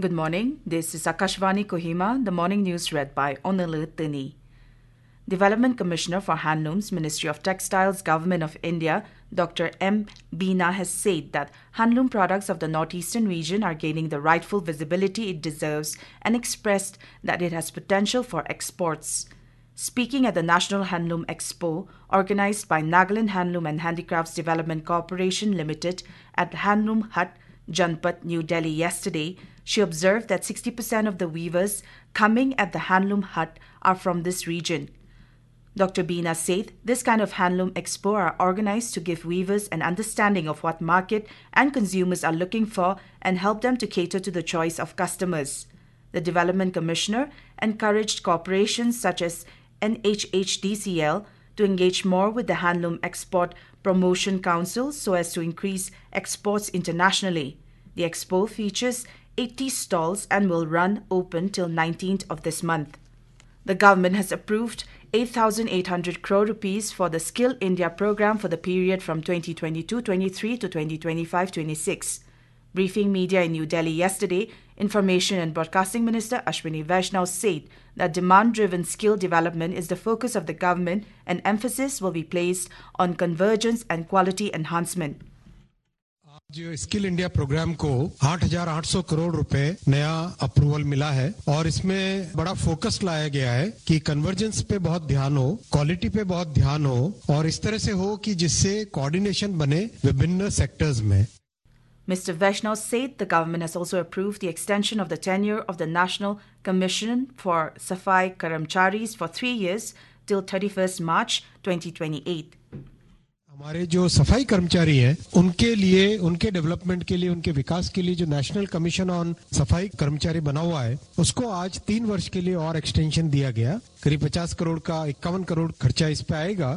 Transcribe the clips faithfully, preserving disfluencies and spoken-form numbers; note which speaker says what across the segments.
Speaker 1: Good morning. This is Akashvani Kohima, the morning news read by Onalu Tini. Development Commissioner for Handlooms, Ministry of Textiles, Government of India, Doctor M. Beena has said that handloom products of the northeastern region are gaining the rightful visibility it deserves and expressed that it has potential for exports. Speaking at the National Handloom Expo, organized by Nagaland Handloom and Handicrafts Development Corporation Limited at Handloom Hut, Janpat, New Delhi yesterday, she observed that sixty percent of the weavers coming at the Handloom Hut are from this region. Doctor Beena said this kind of handloom expo are organized to give weavers an understanding of what market and consumers are looking for and help them to cater to the choice of customers. The Development Commissioner encouraged corporations such as N H H D C L to engage more with the Handloom Export Promotion Council so as to increase exports internationally. The expo features eighty stalls and will run open till nineteenth of this month. The government has approved eight thousand eight hundred crore rupees for the Skill India program for the period from twenty twenty-two twenty-three to twenty twenty-five twenty-six. Briefing media in New Delhi yesterday, Information and Broadcasting Minister Ashwini Vaishnaw said that demand-driven skill development is the focus of the government and emphasis will be placed on convergence and quality enhancement.
Speaker 2: जो skill India programme को आठ हज़ार आठ सौ करोड़ रुपए नया approval मिला है और इसमें बड़ा फोकस लाया गया है कि कन्वर्जेंस पे बहुत ध्यान हो, क्वालिटी पे बहुत ध्यान हो और इस तरह से हो कि जिससे कोऑर्डिनेशन बने विभिन्न सेक्टर्स में.
Speaker 1: Mister Vaishnaw said the government has also approved the extension of the tenure of the National Commission for Safai Karamcharis for three years till thirty-first March twenty twenty-eight.
Speaker 2: हमारे जो सफाई कर्मचारी हैं उनके लिए उनके डेवलपमेंट के लिए उनके विकास के लिए जो नेशनल कमीशन ऑन सफाई कर्मचारी बना हुआ है उसको आज तीन वर्ष के लिए और एक्सटेंशन दिया गया. करीब पचास करोड़ का इक्यावन करोड़ खर्चा इस पे आएगा.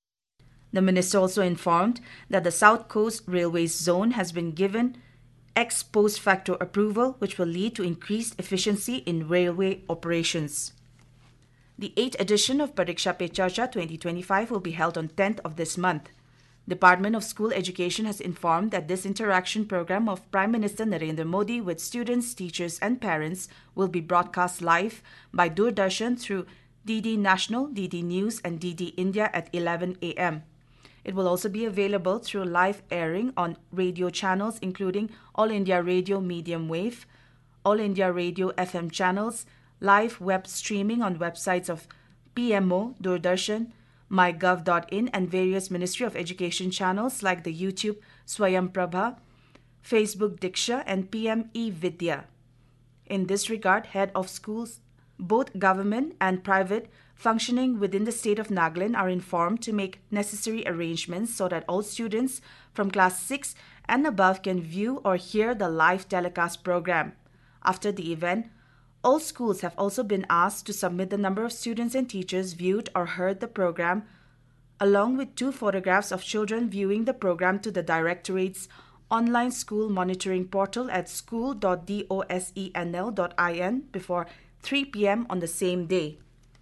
Speaker 1: The minister also informed that the South Coast Railways Zone has been given ex post facto approval which will lead to increased efficiency in railway operations. The eighth edition of Pariksha Pe Charcha twenty twenty-five will be held on tenth of this month. Department of School Education has informed that this interaction program of Prime Minister Narendra Modi with students, teachers and parents will be broadcast live by Doordarshan through D D National, D D News and D D India at eleven a m It will also be available through live airing on radio channels including All India Radio Medium Wave, All India Radio F M channels, live web streaming on websites of P M O, Doordarshan, my gov dot in and various Ministry of Education channels like the YouTube Swayam Prabha, Facebook Diksha and P M E-Vidya. In this regard, head of schools, both government and private, functioning within the state of Nagaland are informed to make necessary arrangements so that all students from class six and above can view or hear the live telecast program. After the event, all schools have also been asked to submit the number of students and teachers viewed or heard the program, along with two photographs of children viewing the program to the Directorate's online school monitoring portal at school dot dosenl dot in before three p m on the same day.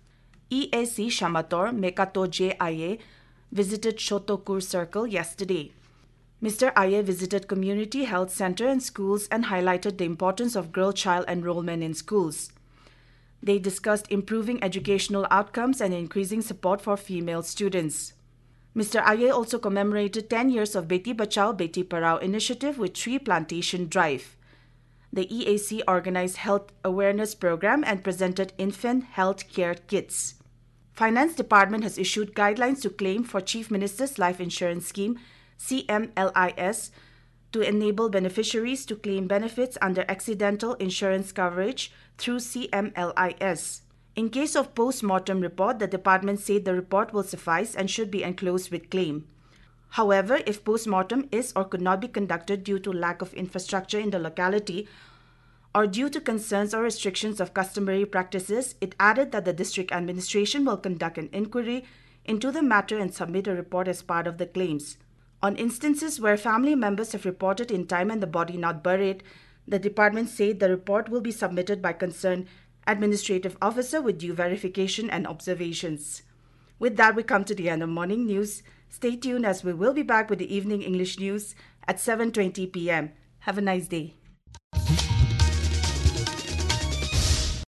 Speaker 1: E A C Shamator Mekato J I A visited Shotokur Circle yesterday. Mister Aye visited community health center and schools and highlighted the importance of girl-child enrollment in schools. They discussed improving educational outcomes and increasing support for female students. Mister Aye also commemorated ten years of Beti Bachao Beti Padhao initiative with tree plantation drive. The E A C organized health awareness program and presented infant health care kits. Finance Department has issued guidelines to claim for Chief Minister's Life Insurance Scheme C M L I S to enable beneficiaries to claim benefits under accidental insurance coverage through C M L I S. In case of post-mortem report, the department said the report will suffice and should be enclosed with claim. However, if post-mortem is or could not be conducted due to lack of infrastructure in the locality or due to concerns or restrictions of customary practices, it added that the district administration will conduct an inquiry into the matter and submit a report as part of the claims. On instances where family members have reported in time and the body not buried, the department said the report will be submitted by concerned administrative officer with due verification and observations. With that, we come to the end of morning news. Stay tuned as we will be back with the evening English news at seven twenty p m Have a nice day.